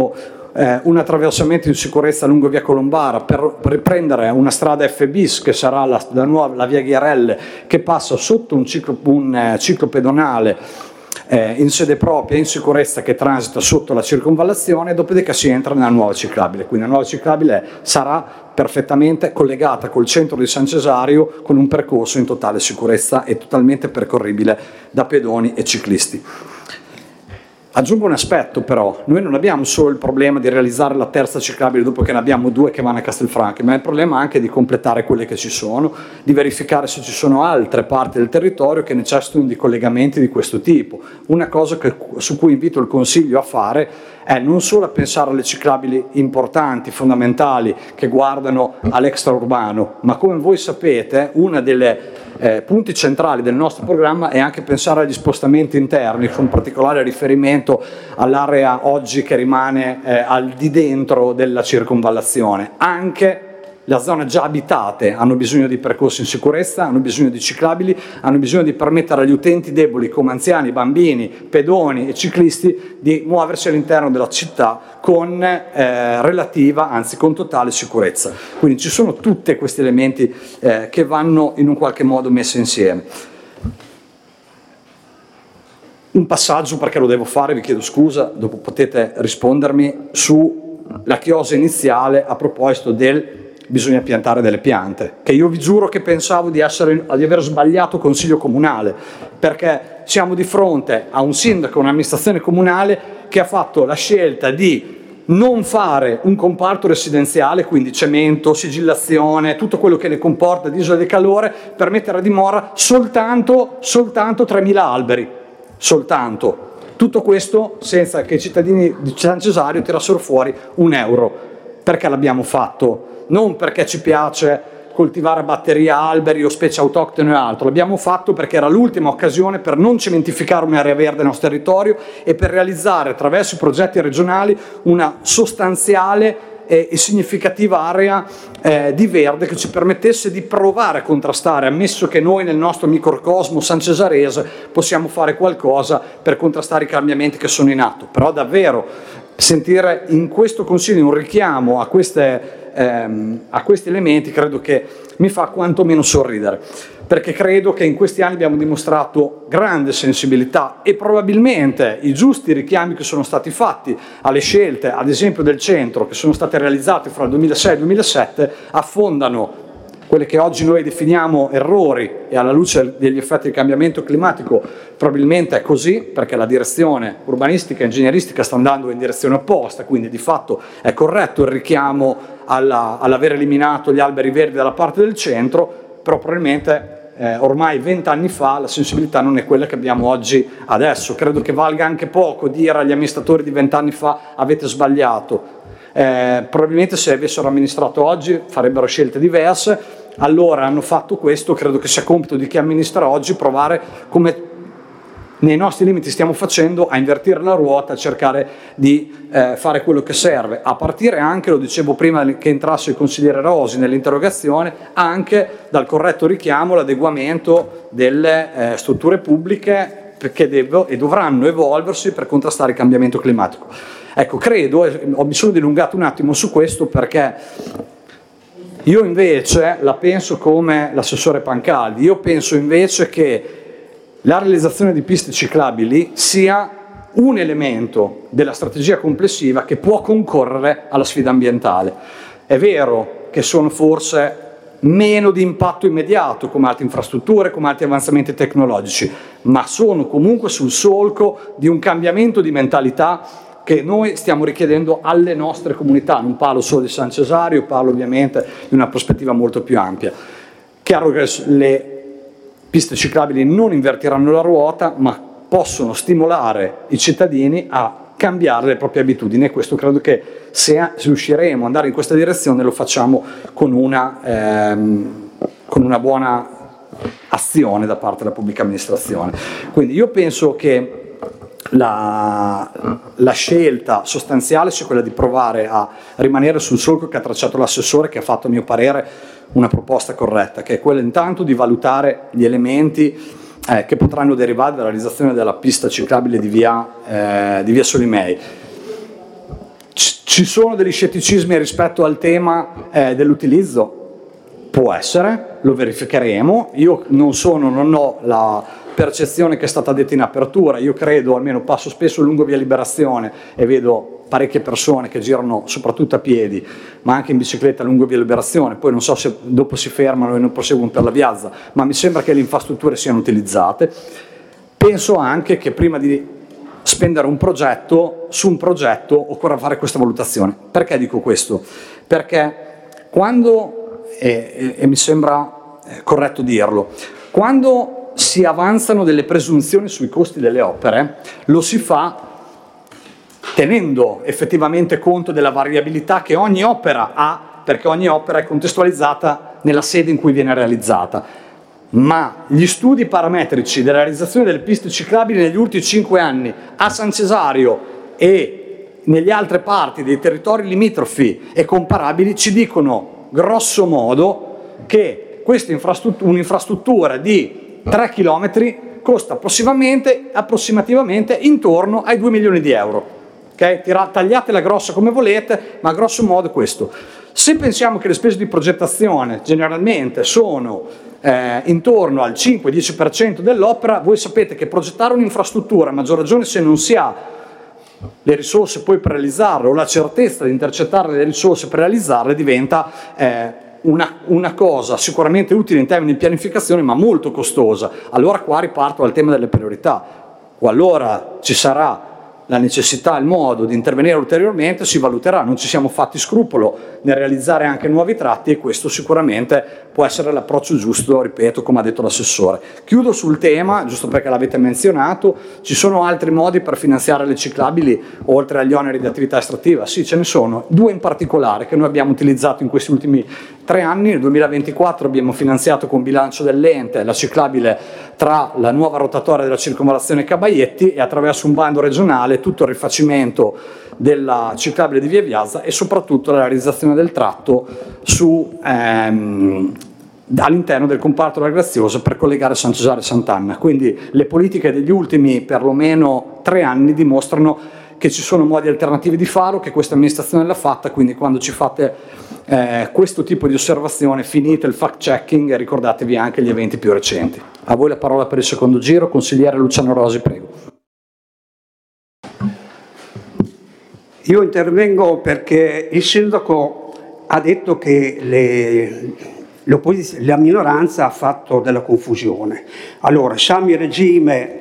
eh, un attraversamento in sicurezza lungo via Colombara per riprendere una strada F bis che sarà la, la nuova la via Ghiarelle, che passa sotto un ciclo, un, eh, ciclo pedonale eh, in sede propria, in sicurezza, che transita sotto la circonvallazione, e dopodiché si entra nella nuova ciclabile. Quindi la nuova ciclabile sarà perfettamente collegata col centro di San Cesario, con un percorso in totale sicurezza e totalmente percorribile da pedoni e ciclisti. Aggiungo un aspetto però: noi non abbiamo solo il problema di realizzare la terza ciclabile dopo che ne abbiamo due che vanno a Castelfranco, ma è il problema anche di completare quelle che ci sono, di verificare se ci sono altre parti del territorio che necessitano di collegamenti di questo tipo. Una cosa che, su cui invito il Consiglio a fare è non solo a pensare alle ciclabili importanti, fondamentali, che guardano all'extraurbano, ma come voi sapete una delle Eh, punti centrali del nostro programma è anche pensare agli spostamenti interni, con particolare riferimento all'area oggi che rimane eh, al di dentro della circonvallazione. Anche le zone già abitate hanno bisogno di percorsi in sicurezza, hanno bisogno di ciclabili, hanno bisogno di permettere agli utenti deboli come anziani, bambini, pedoni e ciclisti di muoversi all'interno della città con eh, relativa, anzi con totale sicurezza. Quindi ci sono tutti questi elementi eh, che vanno in un qualche modo messi insieme. Un passaggio, perché lo devo fare, vi chiedo scusa, dopo potete rispondermi, sulla chiosa iniziale a proposito del bisogna piantare delle piante, che io vi giuro che pensavo di, essere, di aver sbagliato consiglio comunale, perché siamo di fronte a un sindaco, un'amministrazione comunale che ha fatto la scelta di non fare un comparto residenziale, quindi cemento, sigillazione, tutto quello che ne comporta di isole di calore, per mettere a dimora soltanto, soltanto tremila alberi, soltanto. Tutto questo senza che i cittadini di San Cesario tirassero fuori un euro. Perché l'abbiamo fatto? Non perché ci piace coltivare batteria, alberi o specie autoctone o altro, l'abbiamo fatto perché era l'ultima occasione per non cementificare un'area verde nel nostro territorio e per realizzare attraverso i progetti regionali una sostanziale e significativa area eh, di verde che ci permettesse di provare a contrastare, ammesso che noi nel nostro microcosmo sancesarese possiamo fare qualcosa per contrastare i cambiamenti che sono in atto. Però davvero sentire in questo Consiglio un richiamo a queste Ehm, a questi elementi credo che mi fa quantomeno sorridere, perché credo che in questi anni abbiamo dimostrato grande sensibilità e probabilmente i giusti richiami che sono stati fatti alle scelte, ad esempio del centro, che sono state realizzate fra il duemilasei e il duemilasette, affondano quelle che oggi noi definiamo errori, e alla luce degli effetti del cambiamento climatico probabilmente è così, perché la direzione urbanistica e ingegneristica sta andando in direzione opposta, quindi di fatto è corretto il richiamo alla, all'aver eliminato gli alberi verdi dalla parte del centro, però probabilmente eh, ormai vent'anni fa la sensibilità non è quella che abbiamo oggi adesso. Credo che valga anche poco dire agli amministratori di vent'anni fa avete sbagliato. Eh, probabilmente se avessero amministrato oggi farebbero scelte diverse. Allora hanno fatto questo, credo che sia compito di chi amministra oggi provare, come nei nostri limiti stiamo facendo, a invertire la ruota, a cercare di eh, fare quello che serve, a partire anche, lo dicevo prima che entrasse il consigliere Rosi nell'interrogazione, anche dal corretto richiamo all'adeguamento delle eh, strutture pubbliche che devono e dovranno evolversi per contrastare il cambiamento climatico. Ecco, credo, ho bisogno di dilungare un attimo su questo, perché io invece la penso come l'assessore Pancaldi, io penso invece che la realizzazione di piste ciclabili sia un elemento della strategia complessiva che può concorrere alla sfida ambientale. È vero che sono forse meno di impatto immediato come altre infrastrutture, come altri avanzamenti tecnologici, ma sono comunque sul solco di un cambiamento di mentalità che noi stiamo richiedendo alle nostre comunità. Non parlo solo di San Cesario, parlo ovviamente di una prospettiva molto più ampia. Chiaro che le piste ciclabili non invertiranno la ruota, ma possono stimolare i cittadini a cambiare le proprie abitudini, e questo credo che se riusciremo ad andare in questa direzione lo facciamo con una, ehm, con una buona azione da parte della pubblica amministrazione. Quindi io penso che La, la scelta sostanziale sia quella di provare a rimanere sul solco che ha tracciato l'assessore, che ha fatto a mio parere una proposta corretta, che è quella intanto di valutare gli elementi eh, che potranno derivare dalla realizzazione della pista ciclabile di via, eh, di via Solimei. Ci sono degli scetticismi rispetto al tema eh, dell'utilizzo? Può essere, lo verificheremo. Io non sono, non ho la percezione che è stata detta in apertura. Io credo, almeno passo spesso lungo via Liberazione e vedo parecchie persone che girano soprattutto a piedi, ma anche in bicicletta lungo via Liberazione. Poi non so se dopo si fermano e non proseguono per la piazza, ma mi sembra che le infrastrutture siano utilizzate. Penso anche che prima di spendere un progetto, su un progetto occorre fare questa valutazione. Perché dico questo? Perché quando, e, e, e mi sembra corretto dirlo, quando si avanzano delle presunzioni sui costi delle opere, lo si fa tenendo effettivamente conto della variabilità che ogni opera ha, perché ogni opera è contestualizzata nella sede in cui viene realizzata. Ma gli studi parametrici della realizzazione delle piste ciclabili negli ultimi cinque anni a San Cesario e nelle altre parti dei territori limitrofi e comparabili ci dicono grosso modo che questa infrastruttura, un'infrastruttura di tre chilometri costa approssimativamente, approssimativamente intorno ai due milioni di euro. Okay? Tagliatela grossa come volete, ma grosso modo è questo. Se pensiamo che le spese di progettazione generalmente sono Eh, intorno al cinque dieci per cento dell'opera, voi sapete che progettare un'infrastruttura, a maggior ragione se non si ha le risorse poi per realizzarla o la certezza di intercettare le risorse per realizzarle, diventa eh, una, una cosa sicuramente utile in termini di pianificazione ma molto costosa. Allora qua riparto dal tema delle priorità. Qualora ci sarà la necessità e il modo di intervenire ulteriormente, si valuterà. Non ci siamo fatti scrupolo nel realizzare anche nuovi tratti e questo sicuramente può essere l'approccio giusto, ripeto, come ha detto l'assessore. Chiudo sul tema, giusto perché l'avete menzionato, ci sono altri modi per finanziare le ciclabili oltre agli oneri di attività estrattiva? Sì, ce ne sono, due in particolare che noi abbiamo utilizzato in questi ultimi tre anni. Nel duemilaventiquattro abbiamo finanziato con bilancio dell'ente la ciclabile tra la nuova rotatoria della circonvallazione Cabaietti e attraverso un bando regionale tutto il rifacimento della ciclabile di Via Viazza e soprattutto la realizzazione del tratto su, ehm, all'interno del comparto della Graziosa per collegare San Cesare e Sant'Anna. Quindi le politiche degli ultimi perlomeno tre anni dimostrano che ci sono modi alternativi di farlo, che questa amministrazione l'ha fatta, quindi quando ci fate eh, questo tipo di osservazione finite il fact checking e ricordatevi anche gli eventi più recenti. A voi la parola per il secondo giro, consigliere Luciano Rosi, prego. Io intervengo perché il sindaco ha detto che le, la minoranza ha fatto della confusione. Allora, Sami Regime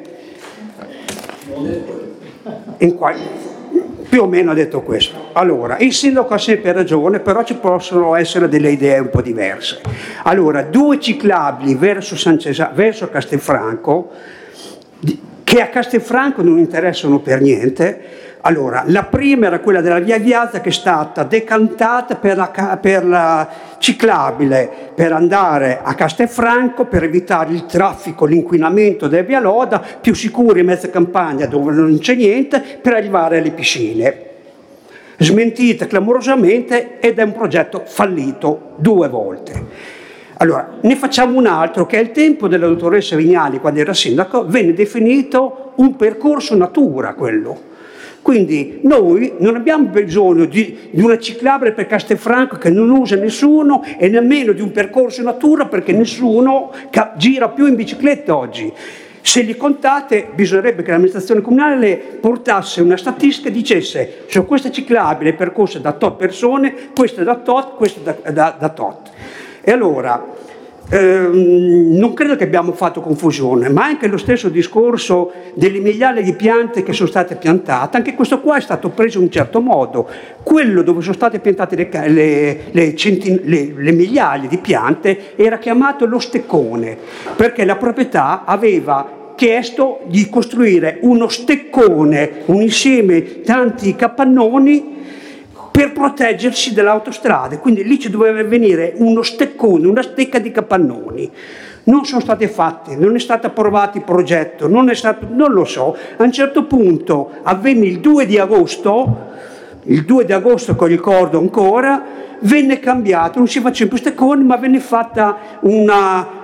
in qua, più o meno ha detto questo. Allora, il sindaco ha sempre ragione, però ci possono essere delle idee un po' diverse. Allora, due ciclabili verso, San Cesare, verso Castelfranco, che a Castelfranco non interessano per niente. Allora, la prima era quella della Via Viazza, che è stata decantata per la, per la ciclabile per andare a Castelfranco per evitare il traffico, l'inquinamento della Via Loda, più sicuro in mezza campagna dove non c'è niente, per arrivare alle piscine. Smentita clamorosamente ed è un progetto fallito due volte. Allora, ne facciamo un altro che al tempo della dottoressa Vignali, quando era sindaco, venne definito un percorso natura quello. Quindi noi non abbiamo bisogno di, di una ciclabile per Castelfranco che non usa nessuno e nemmeno di un percorso natura perché nessuno gira più in bicicletta oggi. Se li contate bisognerebbe che l'amministrazione comunale portasse una statistica e dicesse su questa ciclabile percorsa da tot persone, questa da tot, questa da, da, da tot. E allora ehm, non credo che abbiamo fatto confusione, ma anche lo stesso discorso delle migliaia di piante che sono state piantate, anche questo qua è stato preso in un certo modo. Quello dove sono state piantate le, le, le, centin- le, le migliaia di piante era chiamato lo steccone, perché la proprietà aveva chiesto di costruire uno steccone, un insieme di tanti capannoni per proteggersi dalle autostrade, quindi lì ci doveva venire uno steccone, una stecca di capannoni. Non sono state fatte, non è stato approvato il progetto, non è stato, non lo so. A un certo punto avvenne il due di agosto, il due di agosto che ricordo ancora, venne cambiato, non si faceva più steccone, ma venne fatta una,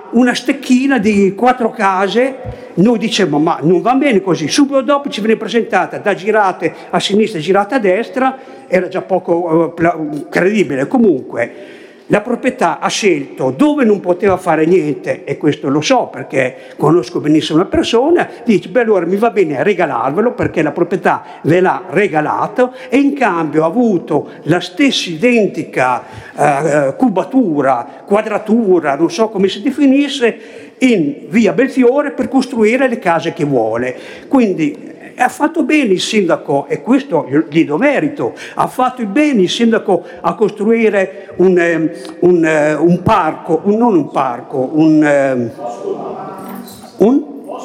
una stecchina di quattro case, noi dicevamo ma non va bene così, subito dopo ci viene presentata da girate a sinistra e girate a destra, era già poco uh, credibile. Comunque la proprietà ha scelto dove non poteva fare niente, e questo lo so perché conosco benissimo una persona, dice beh allora mi va bene regalarvelo perché la proprietà ve l'ha regalato e in cambio ha avuto la stessa identica uh, cubatura, quadratura, non so come si definisse, in via Belfiore per costruire le case che vuole. Quindi ha fatto bene il sindaco, e questo gli do merito, ha fatto bene il sindaco a costruire un, un, un parco, un, non un parco, un... un?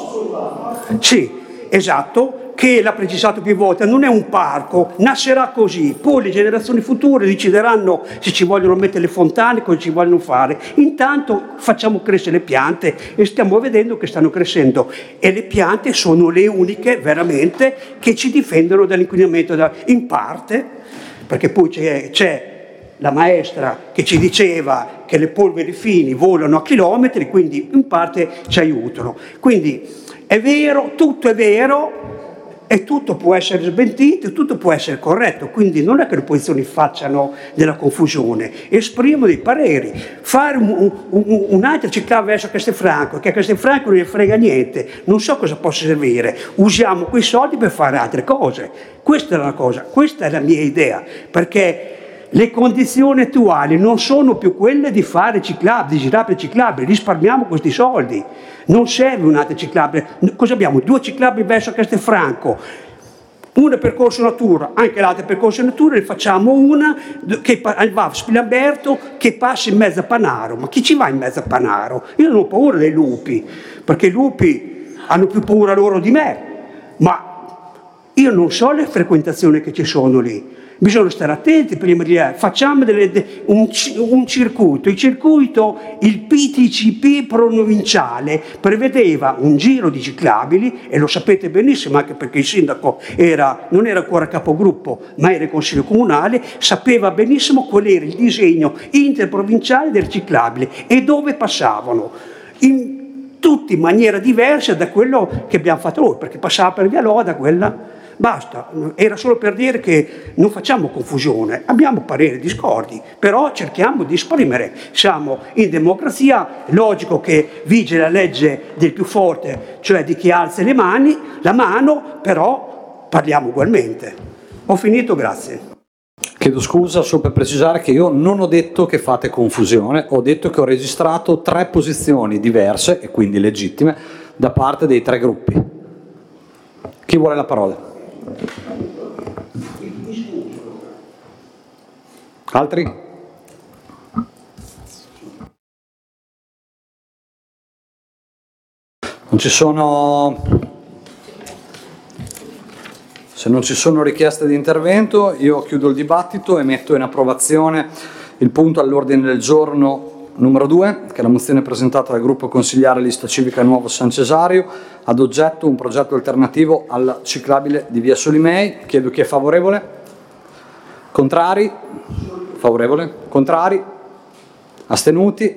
Sì, esatto, che l'ha precisato più volte, non è un parco, nascerà così, poi le generazioni future decideranno se ci vogliono mettere le fontane, cosa ci vogliono fare. Intanto facciamo crescere le piante e stiamo vedendo che stanno crescendo, e le piante sono le uniche veramente che ci difendono dall'inquinamento, da, in parte, perché poi c'è, c'è la maestra che ci diceva che le polveri fini volano a chilometri, quindi in parte ci aiutano. Quindi è vero, tutto è vero, e tutto può essere smentito, tutto può essere corretto, quindi non è che le opposizioni facciano della confusione, esprimono dei pareri. Fare un, un, un'altra città verso Castelfranco, che a Castelfranco non ne frega niente, non so cosa possa servire, usiamo quei soldi per fare altre cose. Questa è la cosa, questa è la mia idea, perché le condizioni attuali non sono più quelle di fare ciclabili, di girare per ciclabili, risparmiamo questi soldi. Non serve un'altra ciclabile. Cosa abbiamo? Due ciclabili verso Castelfranco, una percorso natura, anche l'altra percorso natura, ne facciamo una che va a Spilamberto che passa in mezzo a Panaro. Ma chi ci va in mezzo a Panaro? Io non ho paura dei lupi, perché i lupi hanno più paura loro di me, ma io non so le frequentazioni che ci sono lì. Bisogna stare attenti prima di dire, facciamo delle, de, un, un circuito. Il circuito, il P T C P provinciale prevedeva un giro di ciclabili, e lo sapete benissimo anche perché il sindaco era, non era ancora capogruppo ma era il consiglio comunale, sapeva benissimo qual era il disegno interprovinciale del ciclabile e dove passavano, in, tutti in maniera diversa da quello che abbiamo fatto noi, perché passava per Via Loda quella. Basta, era solo per dire che non facciamo confusione, abbiamo pareri discordi, però cerchiamo di esprimere, siamo in democrazia, logico che vige la legge del più forte, cioè di chi alza le mani, la mano, però parliamo ugualmente. Ho finito, grazie. Chiedo scusa solo per precisare che io non ho detto che fate confusione, ho detto che ho registrato tre posizioni diverse e quindi legittime da parte dei tre gruppi. Chi vuole la parola? Altri? Non ci sono, se non ci sono richieste di intervento, io chiudo il dibattito e metto in approvazione il punto all'ordine del giorno numero due, che è la mozione presentata dal gruppo consigliare Lista Civica Nuovo San Cesario, ad oggetto un progetto alternativo alla ciclabile di via Solimei. Chiedo chi è favorevole. Contrari? Favorevole? Contrari? Astenuti?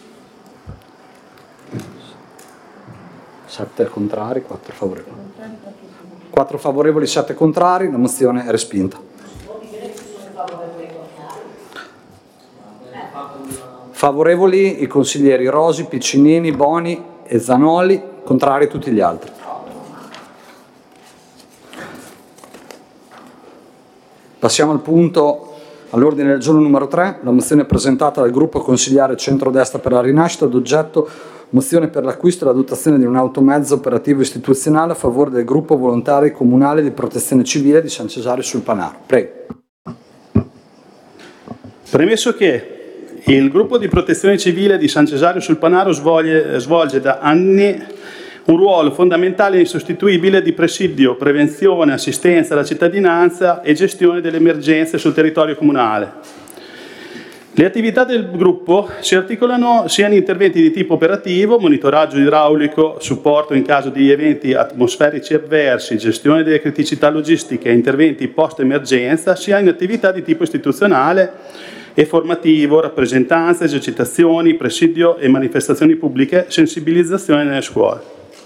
sette contrari, quattro favorevoli. quattro favorevoli, sette contrari, la mozione è respinta. Favorevoli i consiglieri Rosi, Piccinini, Boni e Zanoli, contrari tutti gli altri. Passiamo al punto all'ordine del giorno numero tre, la mozione presentata dal gruppo consigliare Centrodestra per la Rinascita, ad oggetto mozione per l'acquisto e la dotazione di un automezzo operativo istituzionale a favore del gruppo volontari comunale di protezione civile di San Cesario sul Panaro. Prego. Premesso che il gruppo di protezione civile di San Cesario sul Panaro svolge, svolge da anni un ruolo fondamentale e insostituibile di presidio, prevenzione, assistenza alla cittadinanza e gestione delle emergenze sul territorio comunale. Le attività del gruppo si articolano sia in interventi di tipo operativo, monitoraggio idraulico, supporto in caso di eventi atmosferici avversi, gestione delle criticità logistiche e interventi post-emergenza, sia in attività di tipo istituzionale, e formativo, rappresentanza, esercitazioni, presidio e manifestazioni pubbliche, sensibilizzazione nelle scuole.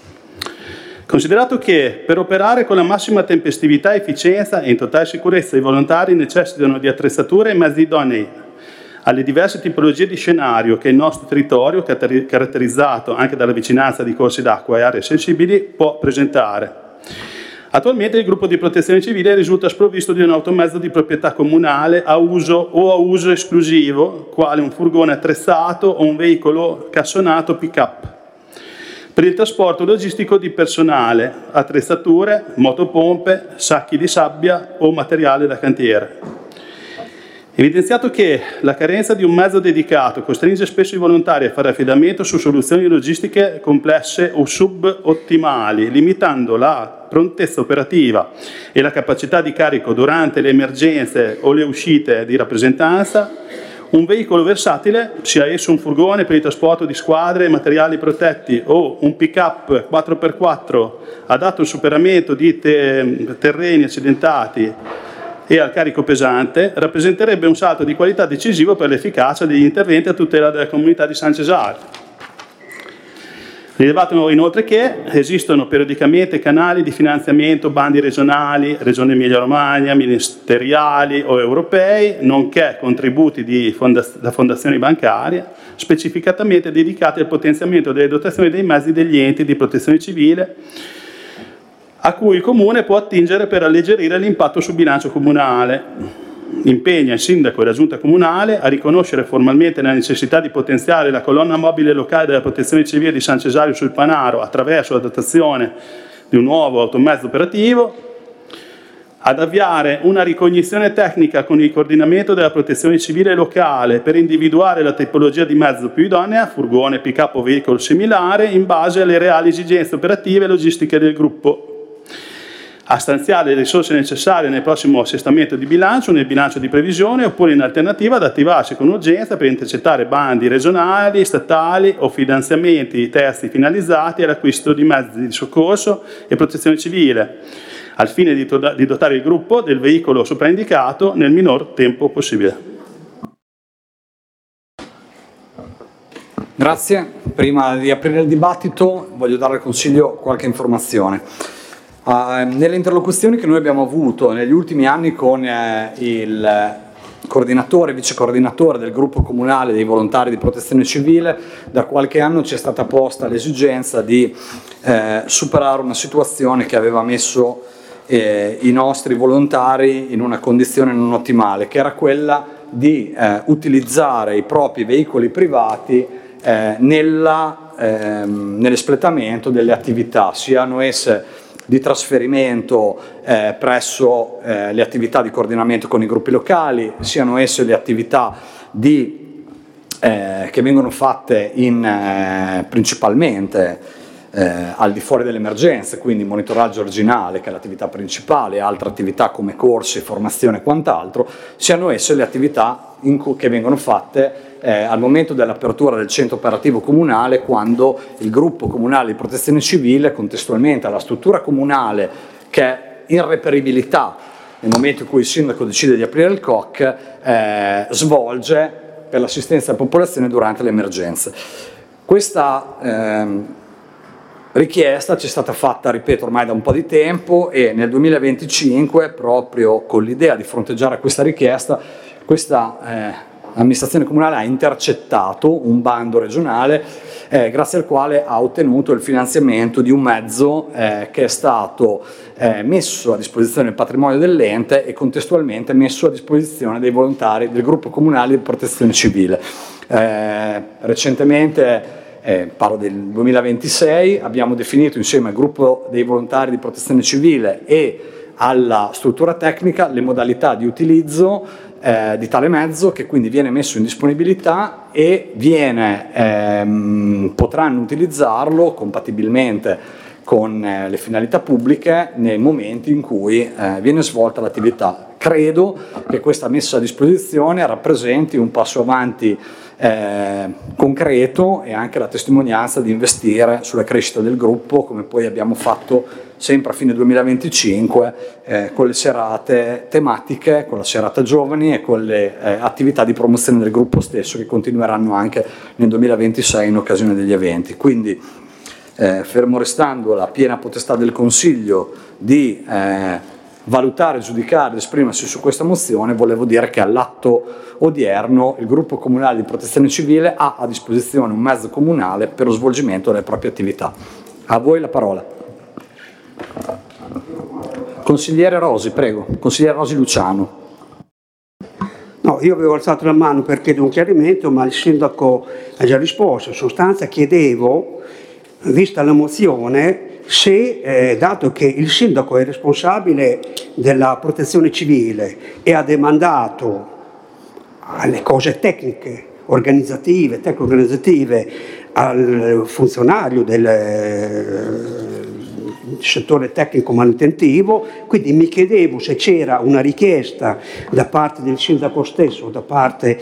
Considerato che per operare con la massima tempestività, efficienza e in totale sicurezza i volontari necessitano di attrezzature e mezzi idonei alle diverse tipologie di scenario che il nostro territorio, caratterizzato anche dalla vicinanza di corsi d'acqua e aree sensibili, può presentare. Attualmente il gruppo di protezione civile risulta sprovvisto di un automezzo di proprietà comunale a uso o a uso esclusivo, quale un furgone attrezzato o un veicolo cassonato pick-up, per il trasporto logistico di personale, attrezzature, motopompe, sacchi di sabbia o materiale da cantiere. Evidenziato che la carenza di un mezzo dedicato costringe spesso i volontari a fare affidamento su soluzioni logistiche complesse o subottimali, limitando la prontezza operativa e la capacità di carico durante le emergenze o le uscite di rappresentanza, un veicolo versatile, sia esso un furgone per il trasporto di squadre e materiali protetti o un pick-up quattro per quattro adatto al superamento di te- terreni accidentati e al carico pesante, rappresenterebbe un salto di qualità decisivo per l'efficacia degli interventi a tutela della comunità di San Cesare. Rilevato inoltre che esistono periodicamente canali di finanziamento, bandi regionali, Regione Emilia-Romagna, ministeriali o europei, nonché contributi di fondaz- da fondazioni bancarie, specificatamente dedicati al potenziamento delle dotazioni dei mezzi degli enti di protezione civile, a cui il Comune può attingere per alleggerire l'impatto sul bilancio comunale. Impegna il Sindaco e la Giunta Comunale a riconoscere formalmente la necessità di potenziare la colonna mobile locale della Protezione Civile di San Cesario sul Panaro attraverso la dotazione di un nuovo automezzo operativo, ad avviare una ricognizione tecnica con il coordinamento della Protezione Civile locale per individuare la tipologia di mezzo più idonea, furgone, pick-up o veicolo similare, in base alle reali esigenze operative e logistiche del gruppo, a stanziare le risorse necessarie nel prossimo assestamento di bilancio, nel bilancio di previsione, oppure in alternativa ad attivarsi con urgenza per intercettare bandi regionali, statali o finanziamenti terzi finalizzati all'acquisto di mezzi di soccorso e protezione civile, al fine di, to- di dotare il gruppo del veicolo sopraindicato nel minor tempo possibile. Grazie. Prima di aprire il dibattito voglio dare al Consiglio qualche informazione. Uh, nelle interlocuzioni che noi abbiamo avuto negli ultimi anni con eh, il coordinatore e vice coordinatore del gruppo comunale dei volontari di protezione civile, da qualche anno ci è stata posta l'esigenza di eh, superare una situazione che aveva messo eh, i nostri volontari in una condizione non ottimale, che era quella di eh, utilizzare i propri veicoli privati eh, nella, ehm, nell'espletamento delle attività, siano esse di trasferimento eh, presso eh, le attività di coordinamento con i gruppi locali, siano esse le attività di, eh, che vengono fatte in, eh, principalmente eh, al di fuori delle emergenze, quindi monitoraggio originale che è l'attività principale, altre attività come corsi, formazione e quant'altro, siano esse le attività in cui, che vengono fatte Eh, al momento dell'apertura del centro operativo comunale, quando il gruppo comunale di protezione civile, contestualmente alla struttura comunale che è in reperibilità nel momento in cui il sindaco decide di aprire il C O C, eh, svolge per l'assistenza alla popolazione durante le emergenze. Questa ehm, richiesta ci è stata fatta, ripeto, ormai da un po' di tempo, e nel duemilaventicinque, proprio con l'idea di fronteggiare questa richiesta, questa eh, l'amministrazione comunale ha intercettato un bando regionale eh, grazie al quale ha ottenuto il finanziamento di un mezzo eh, che è stato eh, messo a disposizione del patrimonio dell'ente e contestualmente messo a disposizione dei volontari del gruppo comunale di protezione civile. Eh, recentemente, eh, parlo del duemilaventisei, abbiamo definito insieme al gruppo dei volontari di protezione civile e alla struttura tecnica le modalità di utilizzo Eh, di tale mezzo, che quindi viene messo in disponibilità e viene, ehm, potranno utilizzarlo compatibilmente con eh, le finalità pubbliche nei momenti in cui eh, viene svolta l'attività. Credo che questa messa a disposizione rappresenti un passo avanti eh, concreto e anche la testimonianza di investire sulla crescita del gruppo, come poi abbiamo fatto sempre a fine duemilaventicinque, eh, con le serate tematiche, con la serata giovani e con le eh, attività di promozione del gruppo stesso che continueranno anche nel duemilaventisei in occasione degli eventi. Quindi, eh, fermo restando la piena potestà del Consiglio di eh, valutare, giudicare ed esprimersi su questa mozione, volevo dire che all'atto odierno il gruppo comunale di protezione civile ha a disposizione un mezzo comunale per lo svolgimento delle proprie attività. A voi la parola. Consigliere Rosi, prego. Consigliere Rosi Luciano. No, io avevo alzato la mano per chiedere un chiarimento, ma il sindaco ha già risposto. In sostanza chiedevo, vista la mozione, se, eh, dato che il sindaco è responsabile della protezione civile e ha demandato alle cose tecniche, organizzative, tecno-organizzative al funzionario del eh, settore tecnico manutentivo, quindi mi chiedevo se c'era una richiesta da parte del sindaco stesso, da parte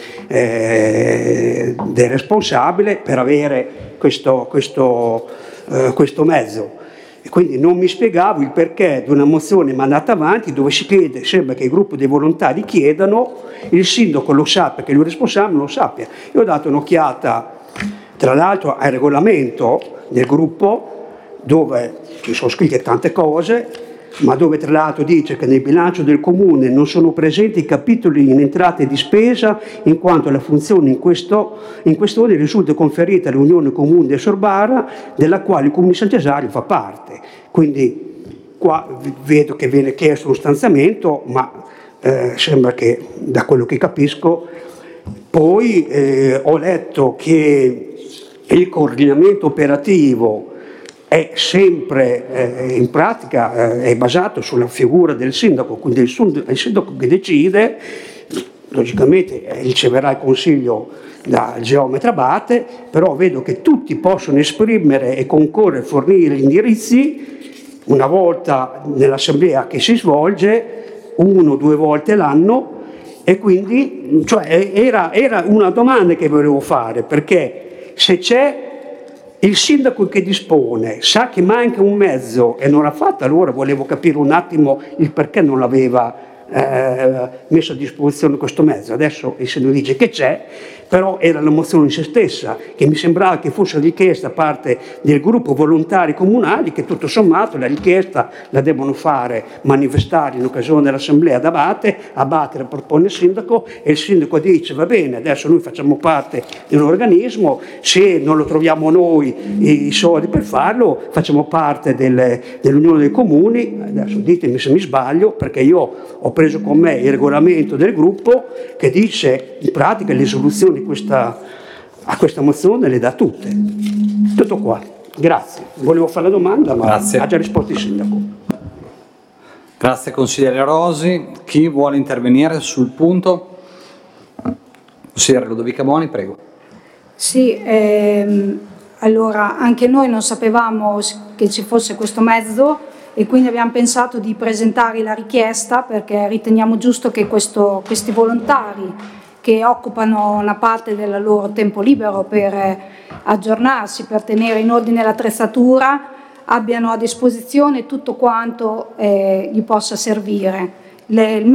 eh, del responsabile per avere questo, questo, eh, questo mezzo. E quindi non mi spiegavo il perché di una mozione mandata avanti dove si chiede, sembra che il gruppo dei volontari chiedano, il sindaco lo sappia, che lui è responsabile lo sappia. Io ho dato un'occhiata, tra l'altro, al regolamento del gruppo, dove ci sono scritte tante cose, ma dove tra l'altro dice che nel bilancio del comune non sono presenti i capitoli in entrate di spesa, in quanto la funzione in, questo, in questione risulta conferita all'Unione Comune del Sorbara, della quale il Comune di San Cesario fa parte. Quindi qua vedo che viene chiesto uno stanziamento, ma eh, sembra che, da quello che capisco, poi eh, ho letto che il coordinamento operativo è sempre eh, in pratica eh, è basato sulla figura del sindaco, quindi il, il sindaco che decide, logicamente eh, riceverà il consiglio dal geometra Abate, però vedo che tutti possono esprimere e concorrere a fornire gli indirizzi una volta nell'assemblea che si svolge, uno o due volte l'anno, e quindi cioè, era, era una domanda che volevo fare, perché se c'è il sindaco che dispone, sa che manca un mezzo e non l'ha fatto, allora volevo capire un attimo il perché non l'aveva eh, messo a disposizione questo mezzo. Adesso il sindaco dice che c'è, però era la mozione in se stessa, che mi sembrava che fosse richiesta a parte del gruppo volontari comunali, che tutto sommato la richiesta la devono fare, manifestare in occasione dell'assemblea ad Abate, Abate la propone il sindaco e il sindaco dice va bene, adesso noi facciamo parte di un organismo, se non lo troviamo noi i soldi per farlo, facciamo parte del, dell'Unione dei Comuni. Adesso ditemi se mi sbaglio, perché io ho preso con me il regolamento del gruppo che dice in pratica le soluzioni di questa, a questa mozione le dà tutte. Tutto qua. Grazie. Volevo fare la domanda, ma Grazie. Ha già risposto il sindaco. Grazie consigliere Rosi. Chi vuole intervenire sul punto? Consigliere Ludovica Boni, prego. Sì, ehm, allora anche noi non sapevamo che ci fosse questo mezzo e quindi abbiamo pensato di presentare la richiesta perché riteniamo giusto che questo, questi volontari che occupano una parte del loro tempo libero per aggiornarsi, per tenere in ordine l'attrezzatura, abbiano a disposizione tutto quanto eh, gli possa servire. Le,